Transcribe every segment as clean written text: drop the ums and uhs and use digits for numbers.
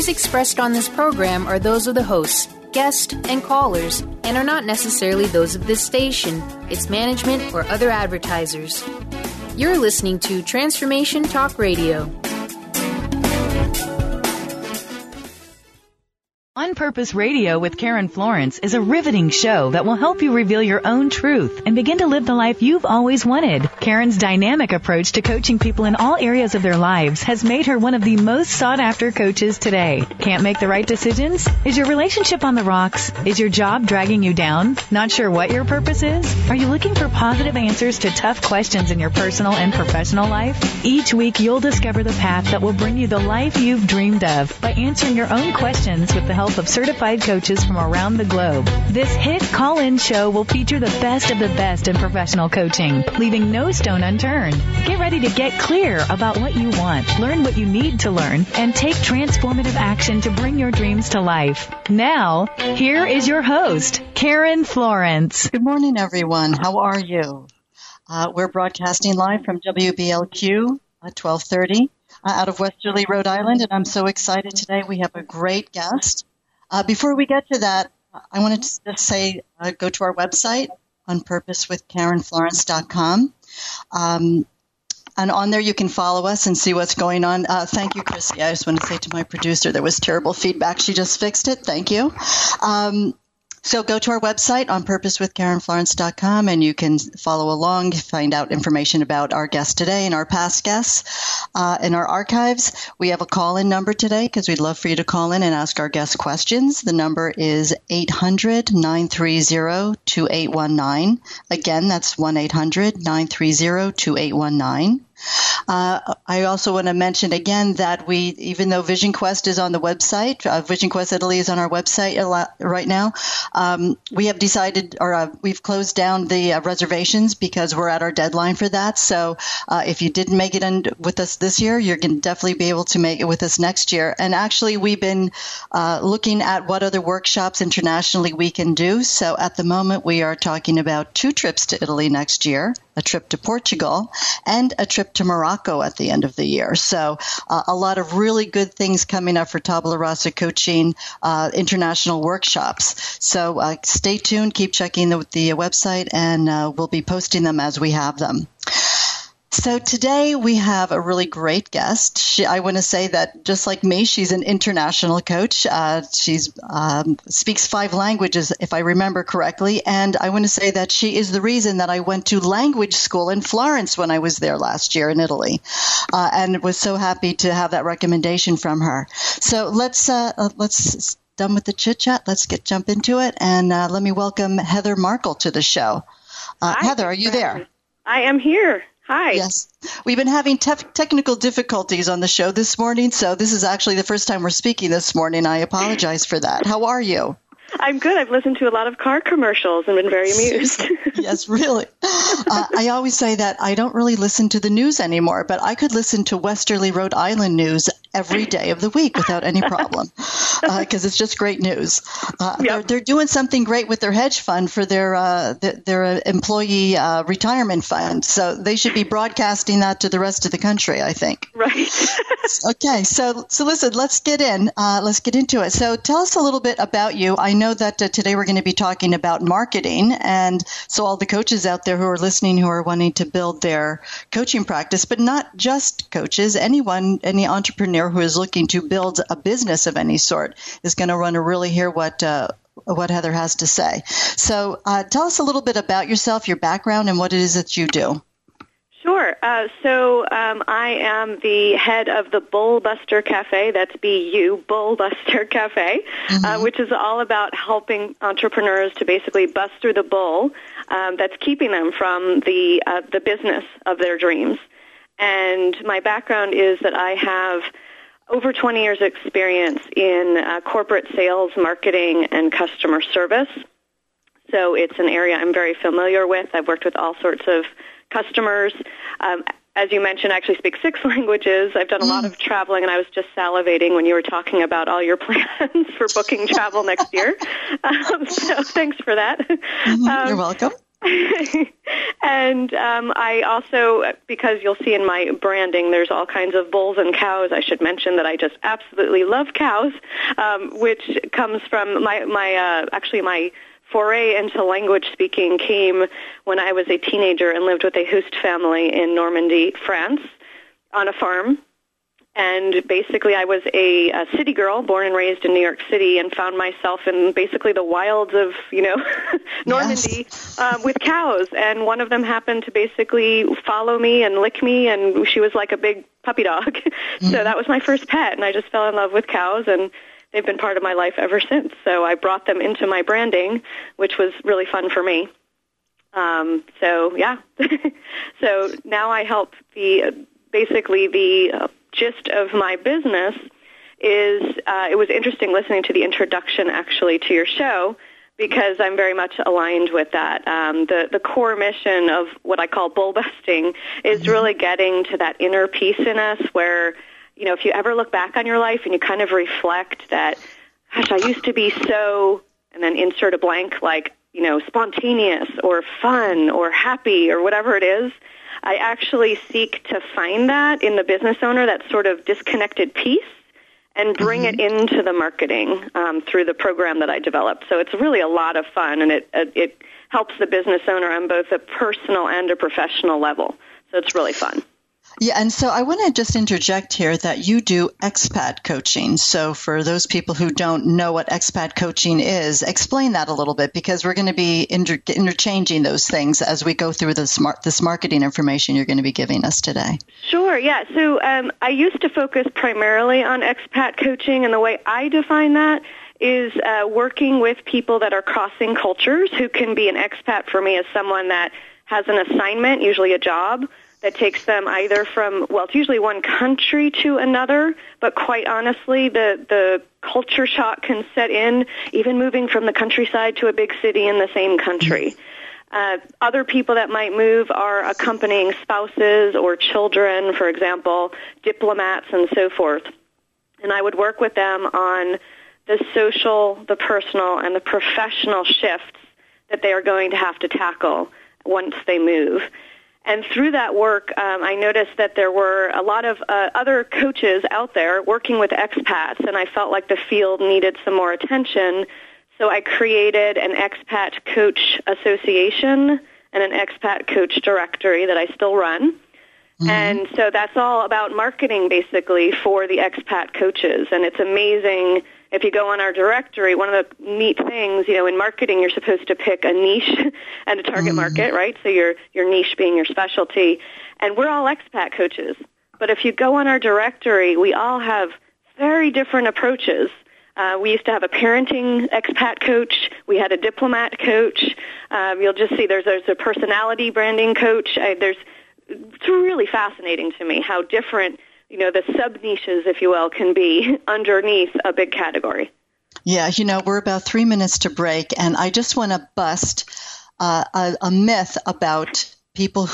views expressed on this program are those of the hosts, guests, and callers, and are not necessarily those of this station, its management, or other advertisers. You're listening to Transformation Talk Radio. On Purpose Radio with Karen Florence is a riveting show that will help you reveal your own truth and begin to live the life you've always wanted. Karen's dynamic approach to coaching people in all areas of their lives has made her one of the most sought-after coaches today. Can't make the right decisions? Is your relationship on the rocks? Is your job dragging you down? Not sure what your purpose is? Are you looking for positive answers to tough questions in your personal and professional life? Each week, you'll discover the path that will bring you the life you've dreamed of by answering your own questions with the help of certified coaches from around the globe. This hit call-in show will feature the best of the best in professional coaching, leaving no stone unturned. Get ready to get clear about what you want, learn what you need to learn, and take transformative action to bring your dreams to life. Now, here is your host, Karen Florence. Good morning, everyone. How are you? We're broadcasting live from WBLQ at 1230 out of Westerly, Rhode Island, and I'm so excited today. We have a great guest. Before we get to that, I wanted to just say go to our website, onpurposewithkarenflorence.com. And on there you can follow us and see what's going on. Thank you, Chrissy. I just want to say to my producer, there was terrible feedback. She just fixed it. Thank you. So go to our website, onpurposewithkarenflorence.com, and you can follow along, find out information about our guest today and our past guests. In our archives, we have a call-in number today because we'd love for you to call in and ask our guests questions. The number is 800-930-2819. Again, that's 1-800-930-2819. I also want to mention again that even though Vision Quest is on the website, Vision Quest Italy is on our website right now, we have decided, or we've closed down the reservations because we're at our deadline for that. So if you didn't make it in with us this year, you're going to definitely be able to make it with us next year. And actually, we've been looking at what other workshops internationally we can do. So at the moment, we are talking about 2 trips to Italy next year, a trip to Portugal, and a trip to Morocco at the end of the year. So a lot of really good things coming up for Tabula Rasa Coaching international workshops. So stay tuned, keep checking the website, and we'll be posting them as we have them. So today we have a really great guest. I want to say that just like me, she's an international coach. She speaks 5 languages, if I remember correctly. And I want to say that she is the reason that I went to language school in Florence when I was there last year in Italy, and was so happy to have that recommendation from her. So let's done with the chit chat. Let's jump into it, and let me welcome Heather Markle to the show. Heather, are you there? I am here. Hi. Yes. We've been having technical difficulties on the show this morning, so this is actually the first time we're speaking this morning. I apologize for that. How are you? I'm good. I've listened to a lot of car commercials and been very amused. Yes, really. I always say that I don't really listen to the news anymore, but I could listen to Westerly, Rhode Island news every day of the week without any problem because it's just great news. Yep. They're doing something great with their hedge fund for their employee retirement fund, so they should be broadcasting that to the rest of the country, I think. Right. Okay, so listen, let's get into it. So tell us a little bit about you. I know that today we're going to be talking about marketing, and so all the coaches out there who are listening who are wanting to build their coaching practice, but not just coaches, any entrepreneur who is looking to build a business of any sort is going to want to really hear what Heather has to say. So tell us a little bit about yourself, your background, and what it is that you do. Sure. So I am the head of the Bullbuster Cafe. That's BU, Bullbuster Cafe, which is all about helping entrepreneurs to basically bust through the bull that's keeping them from the business of their dreams. And my background is that I have over 20 years experience in corporate sales, marketing, and customer service. So it's an area I'm very familiar with. I've worked with all sorts of customers. As you mentioned, I actually speak 6 languages. I've done a lot of traveling, and I was just salivating when you were talking about all your plans for booking travel next year. So thanks for that. You're welcome. And I also, because you'll see in my branding, there's all kinds of bulls and cows. I should mention that I just absolutely love cows, which comes from my foray into language speaking came when I was a teenager and lived with a Hust family in Normandy, France, on a farm. And basically I was a city girl, born and raised in New York City, and found myself in basically the wilds of, Normandy, with cows. And one of them happened to basically follow me and lick me, and she was like a big puppy dog. So that was my first pet, and I just fell in love with cows, and they've been part of my life ever since. So I brought them into my branding, which was really fun for me. So now I help the gist of my business is, it was interesting listening to the introduction actually to your show, because I'm very much aligned with that. The core mission of what I call bull busting is really getting to that inner peace in us where, if you ever look back on your life and you kind of reflect that, gosh, I used to be so, and then insert a blank, like, spontaneous or fun or happy or whatever it is, I actually seek to find that in the business owner, that sort of disconnected piece, and bring it into the marketing through the program that I developed. So it's really a lot of fun, and it helps the business owner on both a personal and a professional level. So it's really fun. Yeah, and so I want to just interject here that you do expat coaching. So for those people who don't know what expat coaching is, explain that a little bit, because we're going to be interchanging those things as we go through this marketing information you're going to be giving us today. Sure, yeah. So I used to focus primarily on expat coaching, and the way I define that is working with people that are crossing cultures, who can be an expat for me as someone that has an assignment, usually a job, that takes them either from, it's usually one country to another, but quite honestly, the culture shock can set in, even moving from the countryside to a big city in the same country. Other people that might move are accompanying spouses or children, for example, diplomats and so forth. And I would work with them on the social, the personal, and the professional shifts that they are going to have to tackle once they move. And through that work, I noticed that there were a lot of other coaches out there working with expats, and I felt like the field needed some more attention. So I created an expat coach association and an expat coach directory that I still run. And so that's all about marketing, basically, for the expat coaches. And it's amazing. If you go on our directory, one of the neat things, in marketing, you're supposed to pick a niche and a target market, right? So your niche being your specialty. And we're all expat coaches. But if you go on our directory, we all have very different approaches. We used to have a parenting expat coach. We had a diplomat coach. You'll just see there's a personality branding coach. It's really fascinating to me how different, the sub-niches, if you will, can be underneath a big category. Yeah, we're about 3 minutes to break, and I just want to bust a myth about people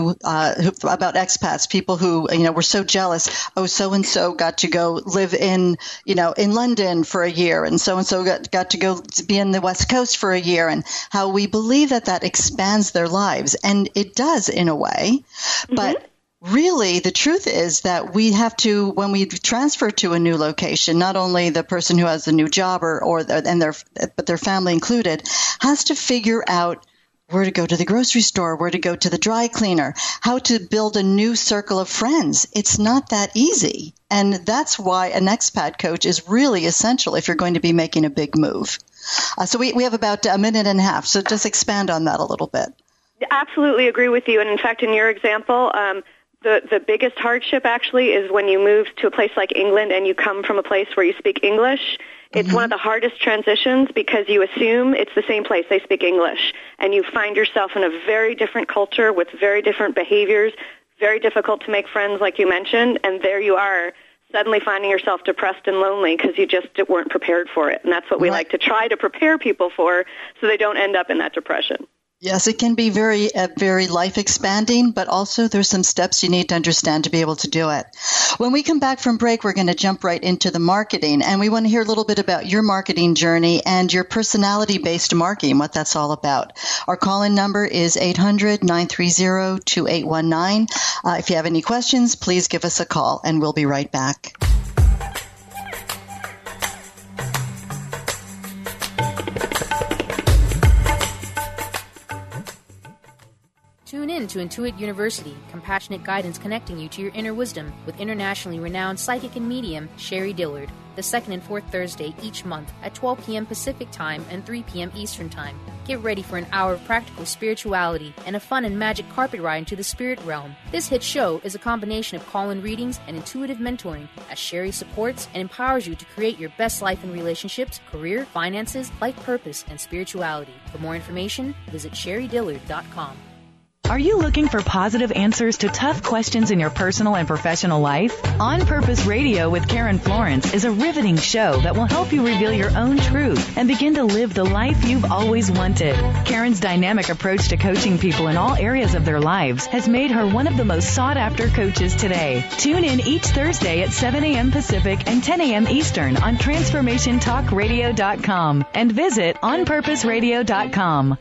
about expats, people who, were so jealous. Oh, so-and-so got to go live in London for a year, and so-and-so got to go be in the West Coast for a year, and how we believe that expands their lives. And it does in a way, but really the truth is that we have to, when we transfer to a new location, not only the person who has the new job but their family included, has to figure out where to go to the grocery store, where to go to the dry cleaner, how to build a new circle of friends. It's not that easy. And that's why an expat coach is really essential if you're going to be making a big move. So we have about a minute and a half. So just expand on that a little bit. Absolutely agree with you. And in fact, in your example, the biggest hardship actually is when you move to a place like England and you come from a place where you speak English. It's one of the hardest transitions because you assume it's the same place, they speak English, and you find yourself in a very different culture with very different behaviors, very difficult to make friends like you mentioned, and there you are suddenly finding yourself depressed and lonely because you just weren't prepared for it. And that's what we like to try to prepare people for so they don't end up in that depression. Yes, it can be very life expanding, but also there's some steps you need to understand to be able to do it. When we come back from break, we're going to jump right into the marketing, and we want to hear a little bit about your marketing journey and your personality-based marketing, what that's all about. Our call-in number is 800-930-2819. If you have any questions, please give us a call, and we'll be right back. Tune in to Intuit University, compassionate guidance connecting you to your inner wisdom with internationally renowned psychic and medium Sherry Dillard, the second and fourth Thursday each month at 12 p.m. Pacific Time and 3 p.m. Eastern Time. Get ready for an hour of practical spirituality and a fun and magic carpet ride into the spirit realm. This hit show is a combination of call-in readings and intuitive mentoring as Sherry supports and empowers you to create your best life in relationships, career, finances, life purpose, and spirituality. For more information, visit sherrydillard.com. Are you looking for positive answers to tough questions in your personal and professional life? On Purpose Radio with Karen Florence is a riveting show that will help you reveal your own truth and begin to live the life you've always wanted. Karen's dynamic approach to coaching people in all areas of their lives has made her one of the most sought-after coaches today. Tune in each Thursday at 7 a.m. Pacific and 10 a.m. Eastern on TransformationTalkRadio.com and visit OnPurposeRadio.com.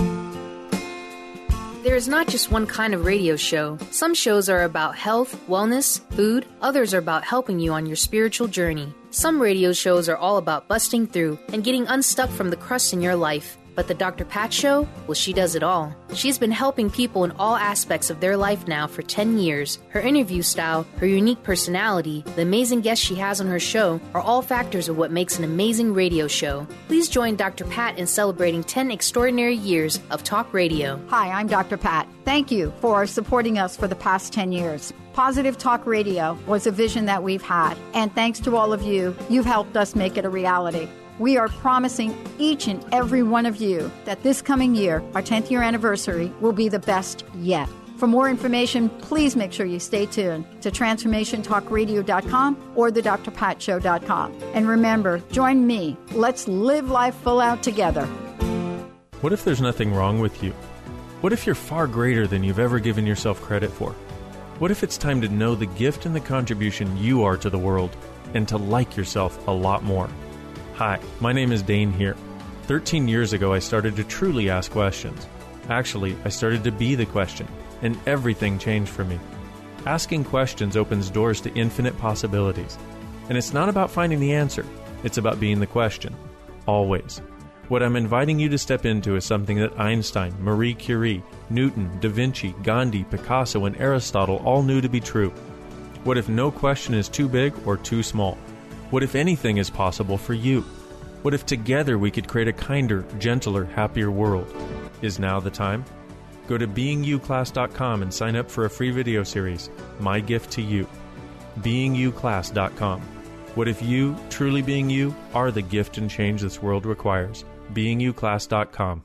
There is not just one kind of radio show. Some shows are about health, wellness, food. Others are about helping you on your spiritual journey. Some radio shows are all about busting through and getting unstuck from the crust in your life. But the Dr. Pat Show? Well, she does it all. She's been helping people in all aspects of their life now for 10 years. Her interview style, her unique personality, the amazing guests she has on her show are all factors of what makes an amazing radio show. Please join Dr. Pat in celebrating 10 extraordinary years of talk radio. Hi, I'm Dr. Pat. Thank you for supporting us for the past 10 years. Positive Talk Radio was a vision that we've had, and thanks to all of you, you've helped us make it a reality. We are promising each and every one of you that this coming year, our 10th year anniversary, will be the best yet. For more information, please make sure you stay tuned to TransformationTalkRadio.com or thedrpatshow.com. And remember, join me. Let's live life full out together. What if there's nothing wrong with you? What if you're far greater than you've ever given yourself credit for? What if it's time to know the gift and the contribution you are to the world and to like yourself a lot more? Hi, my name is Dane here. 13 years ago, I started to truly ask questions. Actually, I started to be the question, and everything changed for me. Asking questions opens doors to infinite possibilities. And it's not about finding the answer. It's about being the question. Always. What I'm inviting you to step into is something that Einstein, Marie Curie, Newton, Da Vinci, Gandhi, Picasso, and Aristotle all knew to be true. What if no question is too big or too small? What if anything is possible for you? What if together we could create a kinder, gentler, happier world? Is now the time? Go to beingyouclass.com and sign up for a free video series, My Gift to You. beingyouclass.com. What if you, truly being you, are the gift and change this world requires? beingyouclass.com.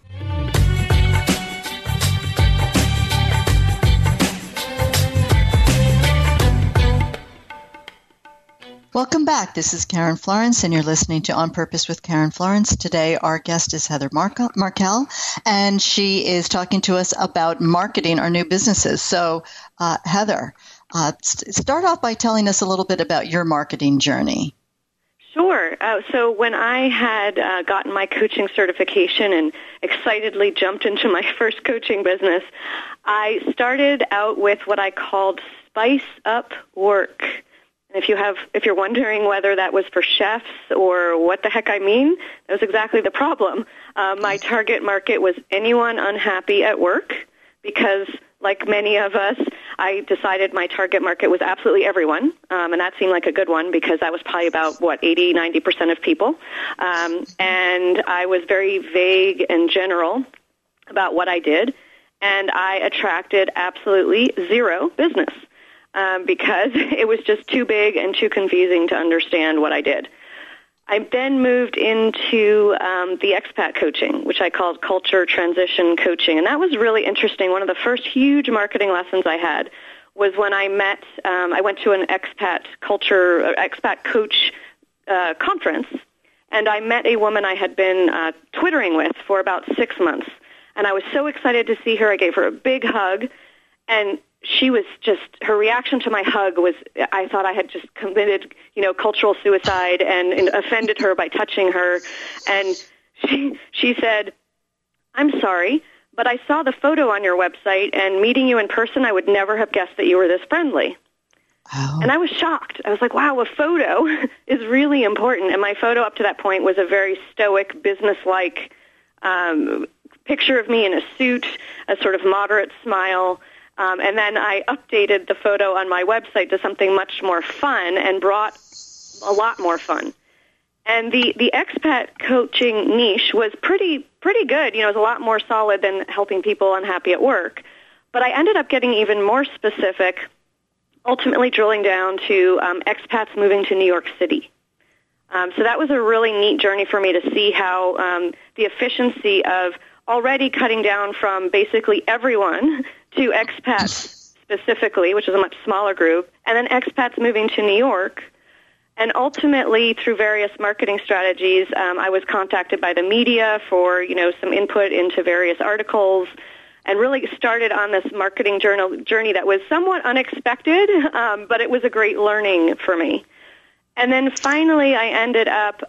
Welcome back. This is Karen Florence, and you're listening to On Purpose with Karen Florence. Today, our guest is Heather Markel, and she is talking to us about marketing our new businesses. So, Heather, start off by telling us a little bit about your marketing journey. Sure. So when I had gotten my coaching certification and excitedly jumped into my first coaching business, I started out with what I called Spice Up Work. If you're wondering whether that was for chefs or what the heck I mean, that was exactly the problem. My target market was anyone unhappy at work because, like many of us, I decided my target market was absolutely everyone, and that seemed like a good one because that was probably about, 80-90% of people. And I was very vague and general about what I did, and I attracted absolutely zero business. Because it was just too big and too confusing to understand what I did. I then moved into the expat coaching, which I called culture transition coaching, and that was really interesting. One of the first huge marketing lessons I had was when I went to an expat coach conference, and I met a woman I had been Twittering with for about 6 months, and I was so excited to see her. I gave her a big hug. And she was just, her reaction to my hug was, I thought I had just committed, cultural suicide and offended her by touching her. And she said, "I'm sorry, but I saw the photo on your website, and meeting you in person, I would never have guessed that you were this friendly." Oh. And I was shocked. I was like, wow, a photo is really important. And my photo up to that point was a very stoic, business-like picture of me in a suit, a sort of moderate smile. And then I updated the photo on my website to something much more fun and brought a lot more fun. And the expat coaching niche was pretty good. It was a lot more solid than helping people unhappy at work. But I ended up getting even more specific, ultimately drilling down to expats moving to New York City. So that was a really neat journey for me to see how the efficiency of already cutting down from basically everyone to expats specifically, which is a much smaller group, and then expats moving to New York. And ultimately, through various marketing strategies, I was contacted by the media for, some input into various articles, and really started on this marketing journey that was somewhat unexpected, but it was a great learning for me. And then finally, I ended up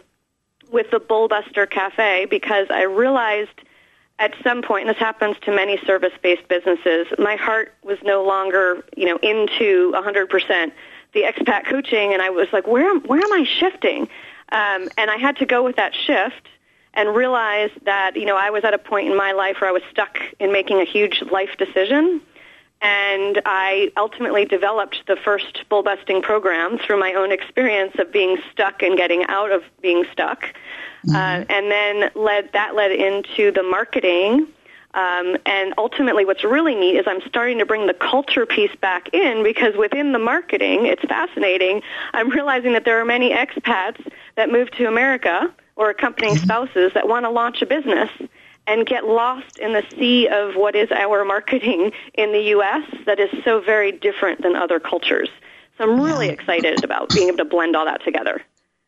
with the Bullbuster Cafe because I realized at some point, and this happens to many service-based businesses, my heart was no longer, into 100% the expat coaching, and I was like, where am I shifting? And I had to go with that shift and realize that, I was at a point in my life where I was stuck in making a huge life decision, and I ultimately developed the first bull-busting program through my own experience of being stuck and getting out of being stuck. Mm-hmm. And then led into the marketing. And ultimately what's really neat is I'm starting to bring the culture piece back in, because within the marketing, it's fascinating. I'm realizing that there are many expats that move to America or accompanying spouses that want to launch a business and get lost in the sea of what is our marketing in the U.S. that is so very different than other cultures. So I'm really excited about being able to blend all that together.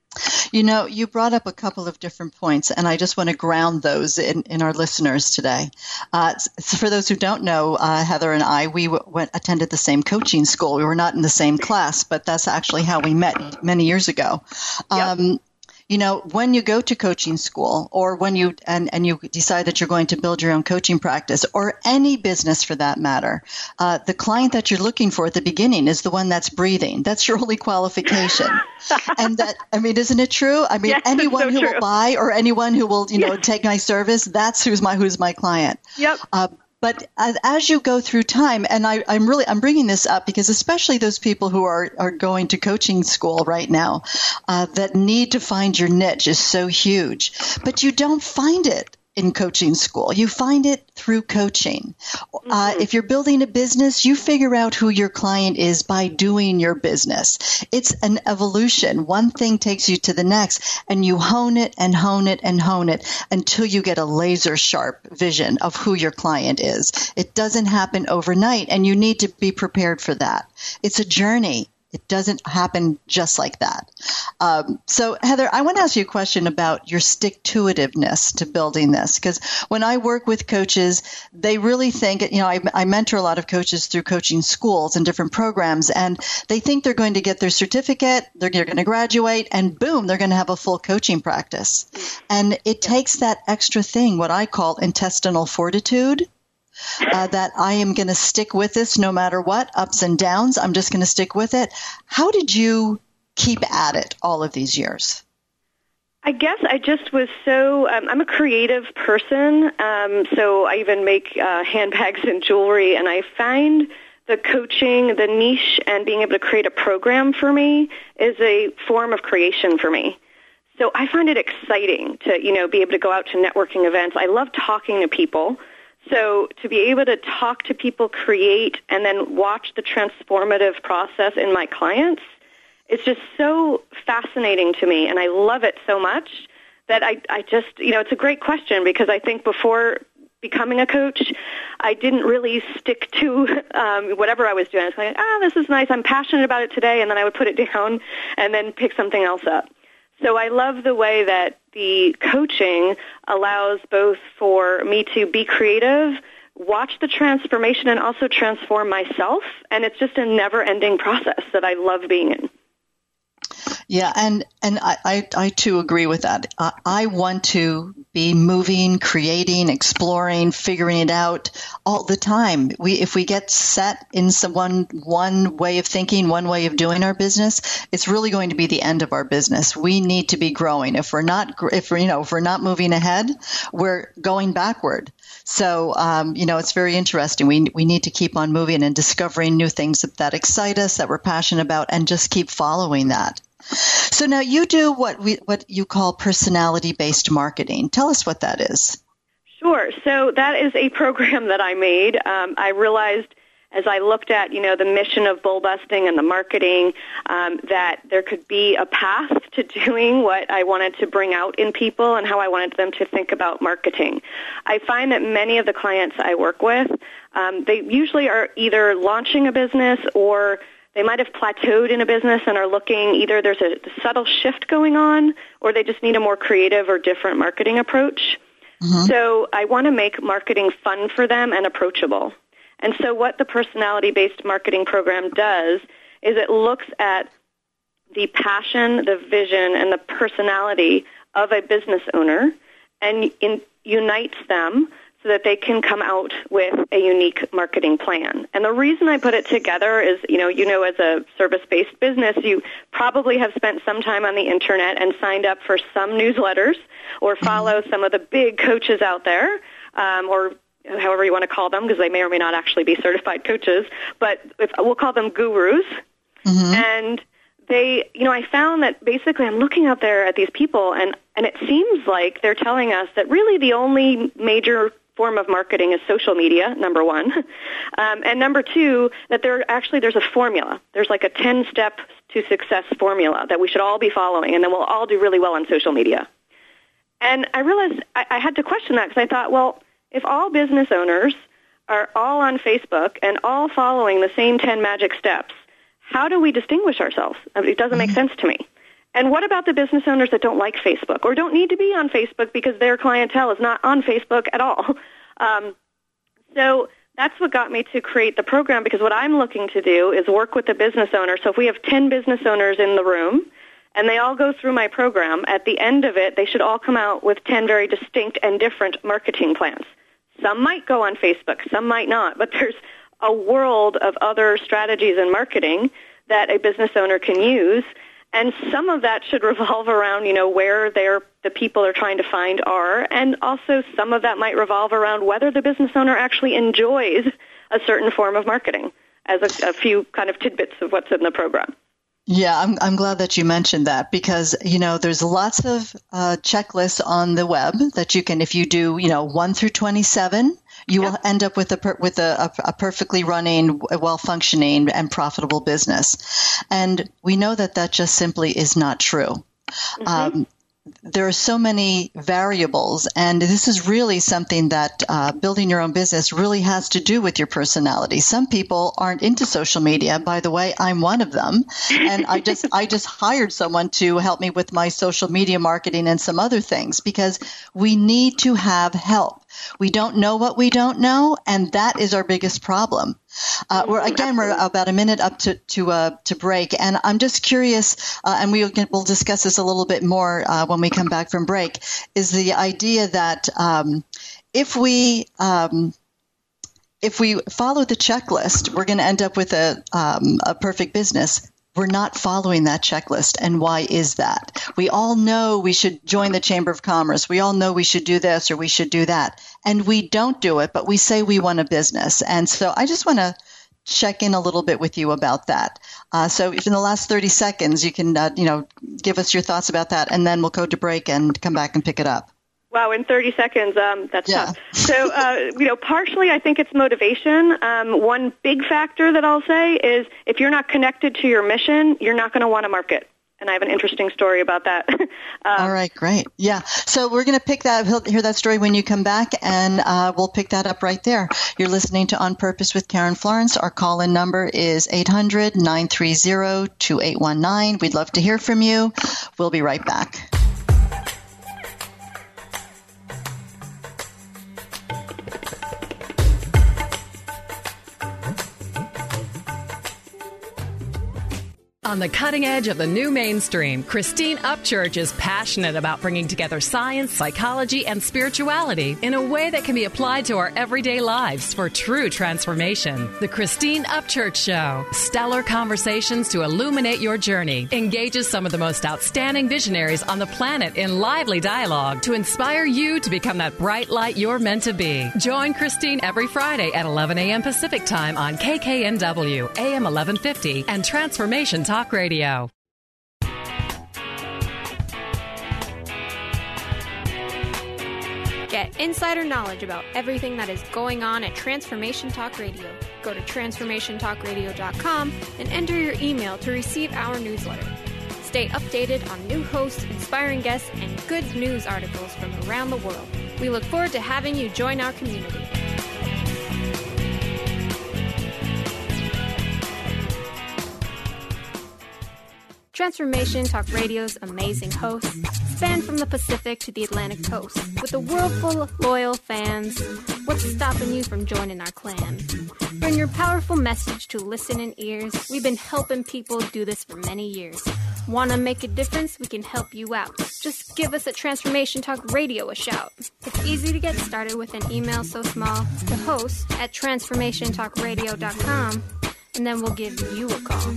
You brought up a couple of different points, and I just want to ground those in our listeners today. So for those who don't know, Heather and I, we attended the same coaching school. We were not in the same class, but that's actually how we met many years ago. Yep. When you go to coaching school, or when you decide that you're going to build your own coaching practice, or any business for that matter, the client that you're looking for at the beginning is the one that's breathing. That's your only qualification. And isn't it true? Yes, anyone who will buy, or anyone who will, take my service, that's who's my client. Yep. But as you go through time, and I'm bringing this up because especially those people who are going to coaching school right now, that need to find your niche is so huge. But you don't find it in coaching school. You find it through coaching. If you're building a business, you figure out who your client is by doing your business. It's an evolution. One thing takes you to the next, and you hone it and hone it and hone it until you get a laser sharp vision of who your client is. It doesn't happen overnight, and you need to be prepared for that. It's a journey. It doesn't happen just like that. So, Heather, I want to ask you a question about your stick-to-itiveness to building this, because when I work with coaches, they really think, I mentor a lot of coaches through coaching schools and different programs, and they think they're going to get their certificate, they're going to graduate, and boom, they're going to have a full coaching practice. And it takes that extra thing, what I call intestinal fortitude, that I am going to stick with this no matter what, ups and downs. I'm just going to stick with it. How did you keep at it all of these years? I guess I just was so, I'm a creative person, so I even make handbags and jewelry, and I find the coaching, the niche, and being able to create a program for me is a form of creation for me. So I find it exciting to, be able to go out to networking events. I love talking to people. So to be able to talk to people, create, and then watch the transformative process in my clients, it's just so fascinating to me, and I love it so much that I just, it's a great question, because I think before becoming a coach, I didn't really stick to whatever I was doing. I was like, this is nice, I'm passionate about it today, and then I would put it down and then pick something else up. So I love the way that the coaching allows both for me to be creative, watch the transformation and also transform myself. And it's just a never-ending process that I love being in. Yeah, and I too agree with that. I want to be moving, creating, exploring, figuring it out all the time. If we get set in one way of thinking, one way of doing our business, it's really going to be the end of our business. We need to be growing. If we're not moving ahead, we're going backward. So it's very interesting. We need to keep on moving and discovering new things that excite us, that we're passionate about, and just keep following that. So now you do what you call personality-based marketing. Tell us what that is. Sure. So that is a program that I made. I realized as I looked at, the mission of bull busting and the marketing, that there could be a path to doing what I wanted to bring out in people and how I wanted them to think about marketing. I find that many of the clients I work with, they usually are either launching a business or they might have plateaued in a business and are looking, either there's a subtle shift going on or they just need a more creative or different marketing approach. Mm-hmm. So I want to make marketing fun for them and approachable. And so what the personality-based marketing program does is it looks at the passion, the vision, and the personality of a business owner and unites them so that they can come out with a unique marketing plan. And the reason I put it together is, as a service-based business, you probably have spent some time on the internet and signed up for some newsletters or follow some of the big coaches out there, or however you want to call them, because they may or may not actually be certified coaches, but we'll call them gurus. Mm-hmm. And they, I found that basically I'm looking out there at these people, and it seems like they're telling us that really the only major form of marketing is social media, number one. And number two, that there's a formula. There's like a 10-step to success formula that we should all be following, and then we'll all do really well on social media. And I realized I had to question that because I thought, well, if all business owners are all on Facebook and all following the same 10 magic steps, how do we distinguish ourselves? It doesn't make sense to me. And what about the business owners that don't like Facebook or don't need to be on Facebook because their clientele is not on Facebook at all? So that's what got me to create the program, because what I'm looking to do is work with the business owner. So if we have 10 business owners in the room and they all go through my program, at the end of it, they should all come out with 10 very distinct and different marketing plans. Some might go on Facebook, some might not, but there's a world of other strategies in marketing that a business owner can use. And some of that should revolve around, where the people are trying to find are, and also some of that might revolve around whether the business owner actually enjoys a certain form of marketing, as a few kind of tidbits of what's in the program. Yeah, I'm glad that you mentioned that, because, there's lots of checklists on the web that you can, if you do, 1 through 27, you will end up with a perfectly running, well-functioning, and profitable business. And we know that just simply is not true. Mm-hmm. There are so many variables, and this is really something that building your own business really has to do with your personality. Some people aren't into social media. By the way, I'm one of them, and I just hired someone to help me with my social media marketing and some other things, because we need to have help. We don't know what we don't know, and that is our biggest problem. We're about a minute up to break, and I'm just curious, and we'll discuss this a little bit more when we come back from break, is the idea that if we follow the checklist, we're going to end up with a perfect business. We're not following that checklist. And why is that? We all know we should join the Chamber of Commerce. We all know we should do this or we should do that. And we don't do it, but we say we want a business. And so I just want to check in a little bit with you about that. So if in the last 30 seconds, you can, give us your thoughts about that, and then we'll go to break and come back and pick it up. Wow, in 30 seconds, that's tough. So, partially I think it's motivation. One big factor that I'll say is if you're not connected to your mission, you're not going to want to market. And I have an interesting story about that. All right, great. Yeah. So we're going to hear that story when you come back, and we'll pick that up right there. You're listening to On Purpose with Karen Florence. Our call-in number is 800-930-2819. We'd love to hear from you. We'll be right back. On the cutting edge of the new mainstream, Christine Upchurch is passionate about bringing together science, psychology, and spirituality in a way that can be applied to our everyday lives for true transformation. The Christine Upchurch Show. Stellar conversations to illuminate your journey. Engages some of the most outstanding visionaries on the planet in lively dialogue to inspire you to become that bright light you're meant to be. Join Christine every Friday at 11 a.m. Pacific Time on KKNW, AM 1150, and Transformation Talk Radio. Get insider knowledge about everything that is going on at Transformation Talk Radio. Go to transformationtalkradio.com and enter your email to receive our newsletter. Stay updated on new hosts, inspiring guests, and good news articles from around the world. We look forward to having you join our community. Transformation Talk Radio's amazing hosts span from the Pacific to the Atlantic coast. With a world full of loyal fans, what's stopping you from joining our clan? Bring your powerful message to listening ears. We've been helping people do this for many years. Want to make a difference? We can help you out. Just give us at Transformation Talk Radio a shout. It's easy to get started with an email so small to host at transformationtalkradio.com, and then we'll give you a call.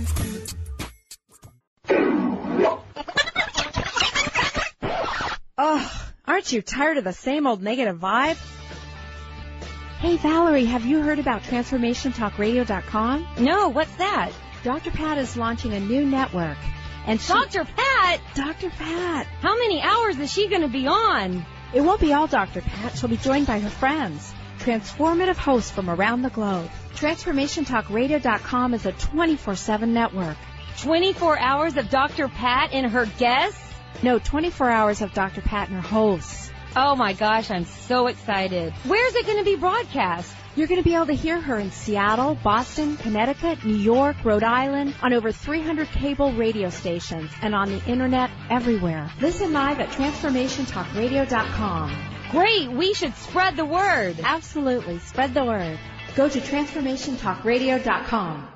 Oh, aren't you tired of the same old negative vibe? Hey, Valerie, have you heard about TransformationTalkRadio.com? No, what's that? Dr. Pat is launching a new network. And Dr. Pat? Dr. Pat. How many hours is she going to be on? It won't be all Dr. Pat. She'll be joined by her friends, transformative hosts from around the globe. TransformationTalkRadio.com is a 24/7 network. 24 hours of Dr. Pat and her guests? No, 24 hours of Dr. Pat and her hosts. Oh my gosh, I'm so excited. Where's it going to be broadcast? You're going to be able to hear her in Seattle, Boston, Connecticut, New York, Rhode Island, on over 300 cable radio stations, and on the internet everywhere. Listen live at TransformationTalkRadio.com. Great, we should spread the word. Absolutely, spread the word. Go to TransformationTalkRadio.com.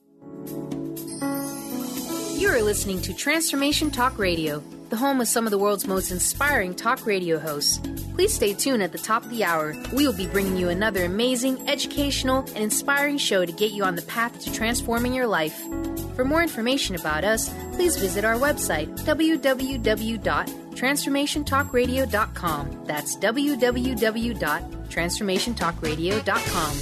You are listening to Transformation Talk Radio, the home of some of the world's most inspiring talk radio hosts. Please stay tuned at the top of the hour. We will be bringing you another amazing, educational, and inspiring show to get you on the path to transforming your life. For more information about us, please visit our website, www.transformationtalkradio.com. That's www.transformationtalkradio.com.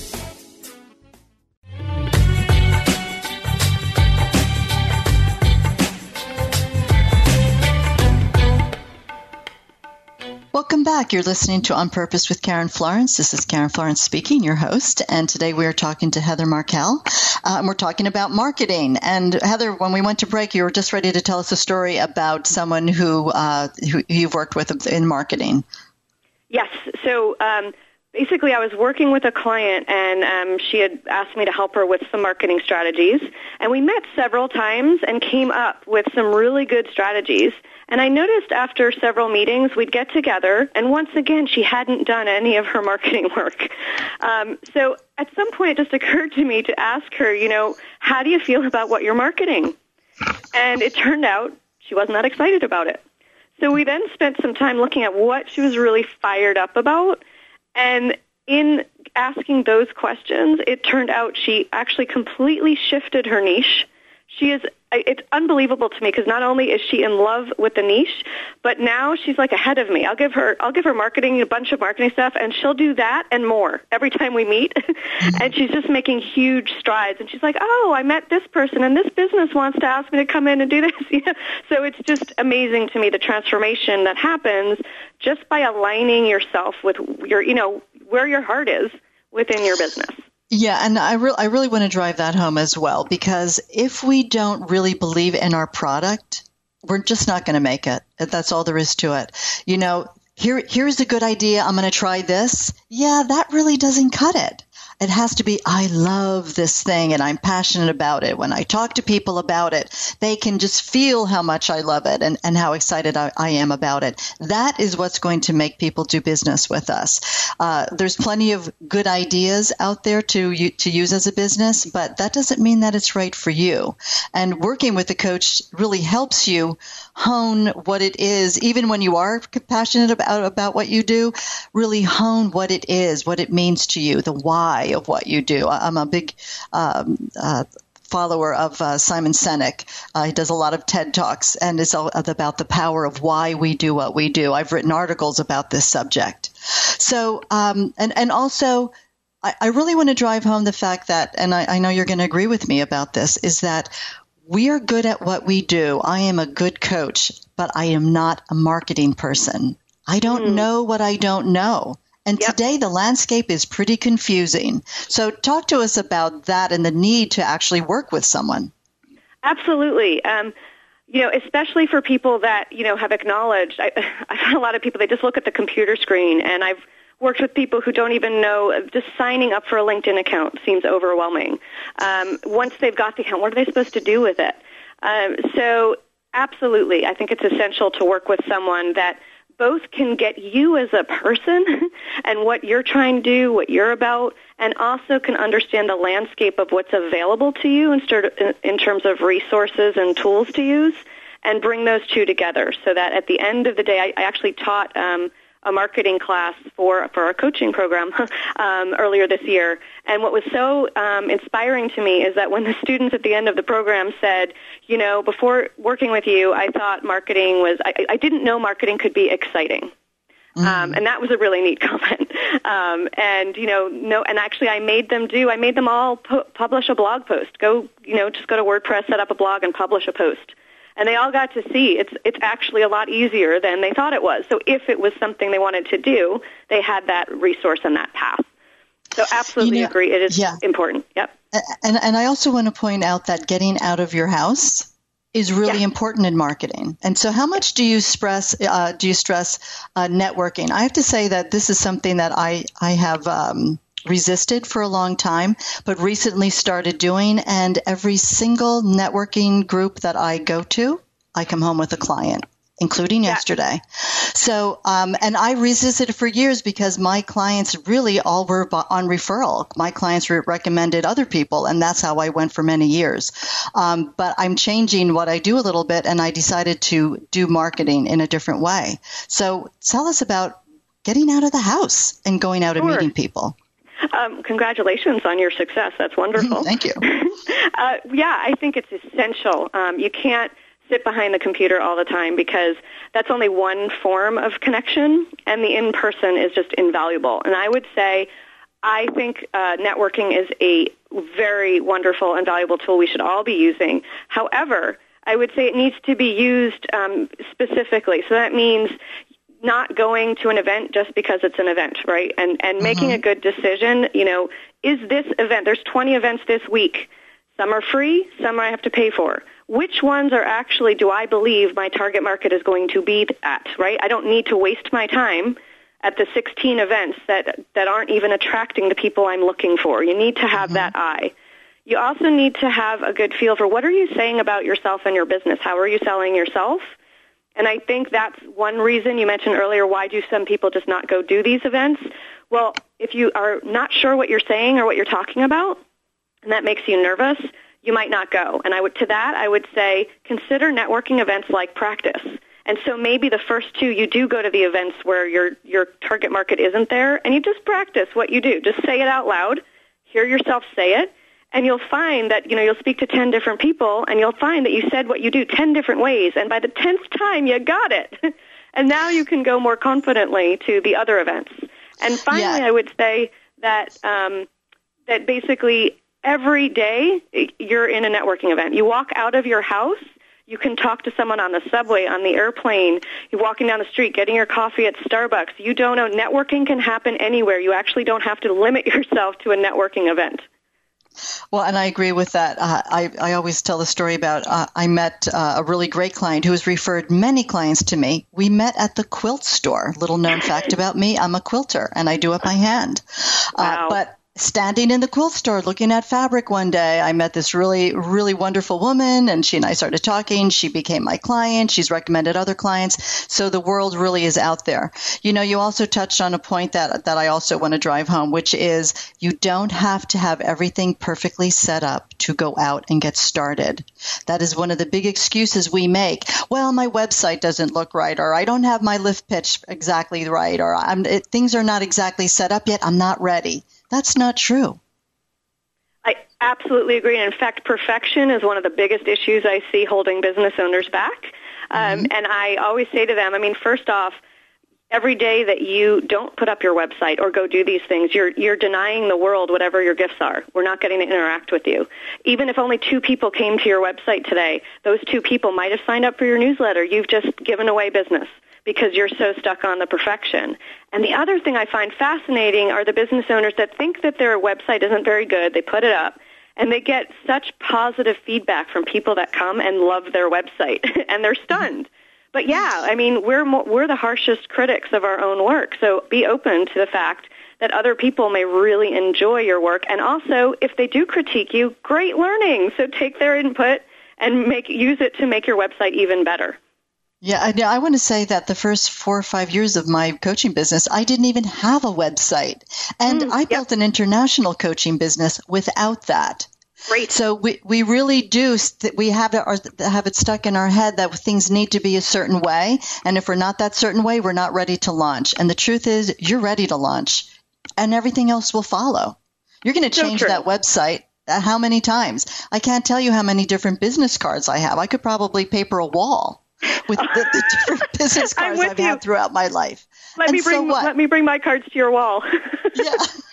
Welcome back. You're listening to On Purpose with Karen Florence. This is Karen Florence speaking, your host. And today we are talking to Heather Markel. And we're talking about marketing. And Heather, when we went to break, you were just ready to tell us a story about someone who you've worked with in marketing. Yes. So basically I was working with a client, and she had asked me to help her with some marketing strategies. And we met several times and came up with some really good strategies. And I noticed after several meetings, we'd get together, and once again, she hadn't done any of her marketing work. So at some point, it just occurred to me to ask her, how do you feel about what you're marketing? And it turned out she wasn't that excited about it. So we then spent some time looking at what she was really fired up about, and in asking those questions, it turned out she actually completely shifted her niche. It's unbelievable to me, because not only is she in love with the niche, but now she's like ahead of me. I'll give her marketing, a bunch of marketing stuff, and she'll do that and more every time we meet. And she's just making huge strides. And she's like, oh, I met this person, and this business wants to ask me to come in and do this. So it's just amazing to me, the transformation that happens just by aligning yourself with your, where your heart is within your business. Yeah, and I really want to drive that home as well, because if we don't really believe in our product, we're just not going to make it. That's all there is to it. Here's a good idea. I'm going to try this. Yeah, that really doesn't cut it. It has to be, I love this thing and I'm passionate about it. When I talk to people about it, they can just feel how much I love it and how excited I am about it. That is what's going to make people do business with us. There's plenty of good ideas out there to use as a business, but that doesn't mean that it's right for you. And working with a coach really helps you hone what it is, even when you are passionate about what you do, really hone what it is, what it means to you, the why of what you do. I'm a big follower of Simon Sinek. He does a lot of TED Talks, and it's all about the power of why we do what we do. I've written articles about this subject. So, and also, I really want to drive home the fact that, and I know you're going to agree with me about this, is that we are good at what we do. I am a good coach, but I am not a marketing person. I don't know what I don't know. And today the landscape is pretty confusing. So talk to us about that and the need to actually work with someone. Absolutely. Especially for people that, have acknowledged, I've had a lot of people, they just look at the computer screen, and I've worked with people who don't even know, just signing up for a LinkedIn account seems overwhelming. Once they've got the account, what are they supposed to do with it? So absolutely, I think it's essential to work with someone that both can get you as a person and what you're trying to do, what you're about, and also can understand the landscape of what's available to you in terms of resources and tools to use, and bring those two together so that at the end of the day, I actually taught a marketing class for our coaching program earlier this year. And what was so inspiring to me is that when the students at the end of the program said, before working with you, I thought marketing was, I didn't know marketing could be exciting. And that was a really neat comment. And actually I made them all publish a blog post. Just go to WordPress, set up a blog, and publish a post. And they all got to see it's actually a lot easier than they thought it was. So if it was something they wanted to do, they had that resource and that path. So absolutely agree. It is important. Yep. And I also want to point out that getting out of your house is really important in marketing. And so how much do you stress networking? I have to say that this is something that I have resisted for a long time, but recently started doing. And every single networking group that I go to, I come home with a client, including yesterday. So, and I resisted it for years because my clients really all were on referral. My clients recommended other people, and that's how I went for many years. But I'm changing what I do a little bit, and I decided to do marketing in a different way. So tell us about getting out of the house and going out and meeting people. Congratulations on your success. That's wonderful. Thank you. I think it's essential. You can't sit behind the computer all the time because that's only one form of connection, and the in-person is just invaluable. And I would say I think networking is a very wonderful and valuable tool we should all be using. However, I would say it needs to be used specifically. So that means not going to an event just because it's an event, right? And making a good decision, is this event, there's 20 events this week. Some are free, some I have to pay for. Which ones are actually, do I believe my target market is going to be at, right? I don't need to waste my time at the 16 events that aren't even attracting the people I'm looking for. You need to have that eye. You also need to have a good feel for what are you saying about yourself and your business? How are you selling yourself? And I think that's one reason you mentioned earlier, why do some people just not go do these events? Well, if you are not sure what you're saying or what you're talking about, and that makes you nervous, you might not go. And I would say consider networking events like practice. And so maybe the first two, you do go to the events where your target market isn't there, and you just practice what you do. Just say it out loud, hear yourself say it, and you'll find that, you'll speak to 10 different people, and you'll find that you said what you do 10 different ways, and by the 10th time, you got it. And now you can go more confidently to the other events. And finally, I would say that that basically every day you're in a networking event. You walk out of your house, you can talk to someone on the subway, on the airplane, you're walking down the street, getting your coffee at Starbucks. You don't know. Networking can happen anywhere. You actually don't have to limit yourself to a networking event. Well, and I agree with that. I always tell the story about I met a really great client who has referred many clients to me. We met at the quilt store. Little known fact about me, I'm a quilter, and I do it by hand. Wow. But standing in the quilt store looking at fabric one day, I met this really, really wonderful woman, and she and I started talking. She became my client. She's recommended other clients. So the world really is out there. You also touched on a point that I also want to drive home, which is you don't have to have everything perfectly set up to go out and get started. That is one of the big excuses we make. Well, my website doesn't look right, or I don't have my lift pitch exactly right, or things are not exactly set up yet. I'm not ready. That's not true. I absolutely agree. And in fact, perfection is one of the biggest issues I see holding business owners back. And I always say to them, first off, every day that you don't put up your website or go do these things, you're denying the world whatever your gifts are. We're not getting to interact with you. Even if only 2 people came to your website today, those 2 people might have signed up for your newsletter. You've just given away business because you're so stuck on the perfection. And the other thing I find fascinating are the business owners that think that their website isn't very good. They put it up, and they get such positive feedback from people that come and love their website, and they're stunned. But yeah, we're the harshest critics of our own work, so be open to the fact that other people may really enjoy your work. And also, if they do critique you, great learning. So take their input and use it to make your website even better. Yeah, I want to say that the first 4 or 5 years of my coaching business, I didn't even have a website. And I built an international coaching business without that. Great. So we really do, we have it stuck in our head that things need to be a certain way. And if we're not that certain way, we're not ready to launch. And the truth is, you're ready to launch, and everything else will follow. You're going to change that website how many times? I can't tell you how many different business cards I have. I could probably paper a wall with the different business cards I've had throughout my life. Let me bring my cards to your wall. Yeah.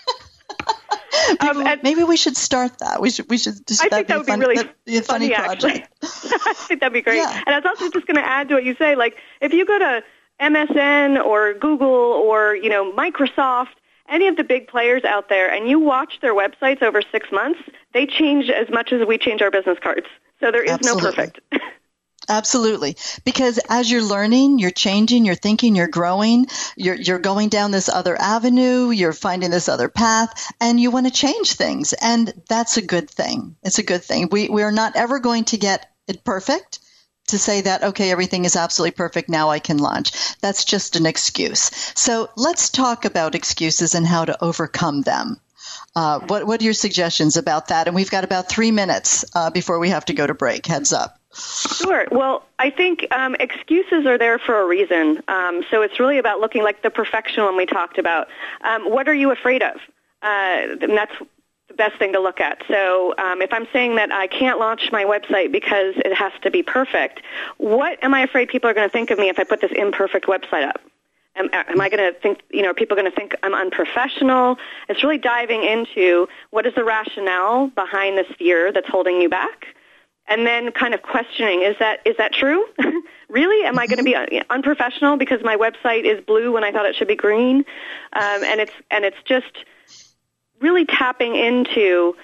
Maybe we should start that. We should just. I think that would be really funny project. I think that'd be great. Yeah. And I was also just going to add to what you say. Like, if you go to MSN or Google or Microsoft, any of the big players out there, and you watch their websites over 6 months, they change as much as we change our business cards. So there is no perfect. Absolutely. Because as you're learning, you're changing, you're thinking, you're growing, you're going down this other avenue, you're finding this other path, and you want to change things. And that's a good thing. It's a good thing. We are not ever going to get it perfect to say that, okay, everything is absolutely perfect, now I can launch. That's just an excuse. So let's talk about excuses and how to overcome them. What are your suggestions about that? And we've got about 3 minutes before we have to go to break. Heads up. Sure. Well, I think excuses are there for a reason. So it's really about looking like the perfection one we talked about. What are you afraid of? And that's the best thing to look at. So if I'm saying that I can't launch my website because it has to be perfect, what am I afraid people are going to think of me if I put this imperfect website up? Am I going to think, are people going to think I'm unprofessional? It's really diving into what is the rationale behind this fear that's holding you back? And then kind of questioning, is that true? Really? Am I going to be unprofessional because my website is blue when I thought it should be green? And it's just really tapping into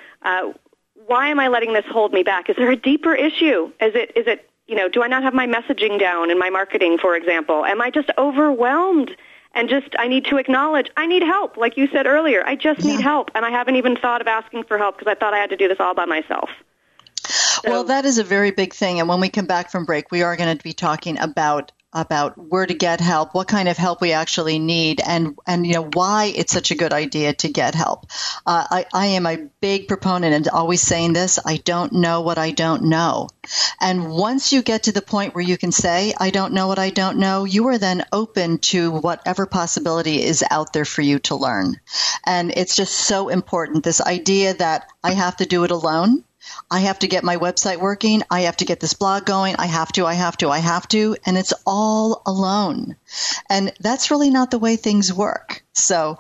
why am I letting this hold me back? Is there a deeper issue? Is it do I not have my messaging down in my marketing, for example? Am I just overwhelmed? And I need to acknowledge I need help. Like you said earlier, I just need help. And I haven't even thought of asking for help because I thought I had to do this all by myself. Well, that is a very big thing. And when we come back from break, we are going to be talking about where to get help, what kind of help we actually need, and why it's such a good idea to get help. I am a big proponent and always saying this, I don't know what I don't know. And once you get to the point where you can say, I don't know what I don't know, you are then open to whatever possibility is out there for you to learn. And it's just so important, this idea that I have to do it alone. I have to get my website working. I have to get this blog going. I have to. And it's all alone. And that's really not the way things work. So,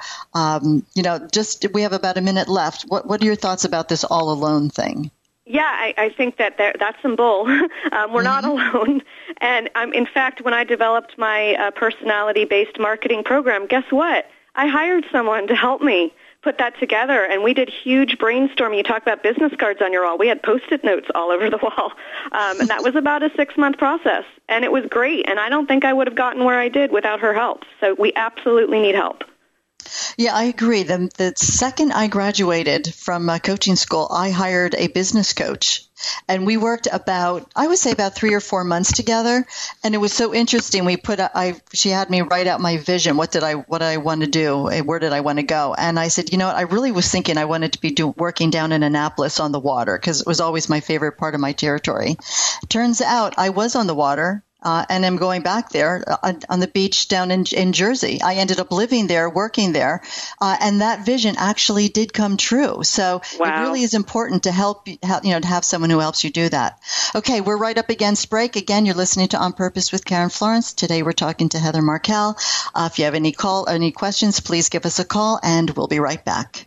we have about a minute left. What are your thoughts about this all alone thing? Yeah, I think that's some bull. We're not alone. And in fact, when I developed my personality-based marketing program, guess what? I hired someone to help me put that together, and we did huge brainstorming. You talk about business cards on your wall. We had Post-it notes all over the wall, and that was about a 6-month process, and it was great, and I don't think I would have gotten where I did without her help. So we absolutely need help. Yeah, I agree. The second I graduated from coaching school, I hired a business coach. And we worked about 3 or 4 months together. And it was so interesting. She had me write out my vision. What I want to do? Where did I want to go? And I said, you know what? I really was thinking I wanted to be working down in Annapolis on the water, because it was always my favorite part of my territory. Turns out I was on the water. And I'm going back there on the beach down in Jersey. I ended up living there, working there, and that vision actually did come true. So It really is important to to have someone who helps you do that. Okay, we're right up against break. Again, you're listening to On Purpose with Karen Florence. Today we're talking to Heather Markel. If you have any questions, please give us a call, and we'll be right back.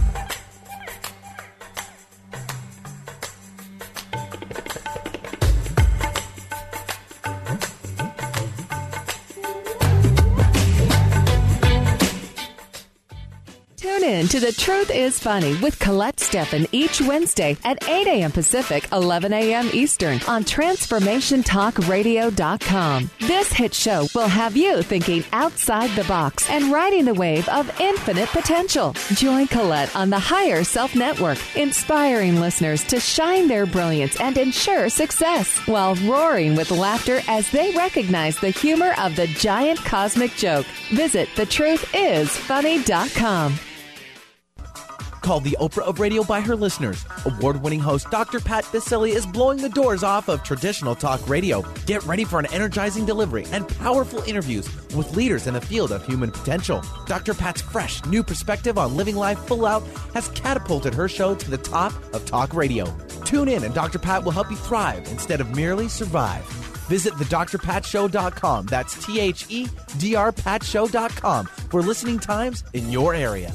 Tune in to The Truth is Funny with Colette Steffen each Wednesday at 8 a.m. Pacific, 11 a.m. Eastern on TransformationTalkRadio.com. This hit show will have you thinking outside the box and riding the wave of infinite potential. Join Colette on the Higher Self Network, inspiring listeners to shine their brilliance and ensure success while roaring with laughter as they recognize the humor of the giant cosmic joke. Visit thetruthisfunny.com. Called the Oprah of radio by her listeners. Award-winning host Dr. Pat Baccili is blowing the doors off of traditional talk radio. Get ready for an energizing delivery and powerful interviews with leaders in the field of human potential. Dr. Pat's fresh, new perspective on living life full out has catapulted her show to the top of talk radio. Tune in and Dr. Pat will help you thrive instead of merely survive. Visit thedrpatshow.com. That's THEDRPatshow.com for listening times in your area.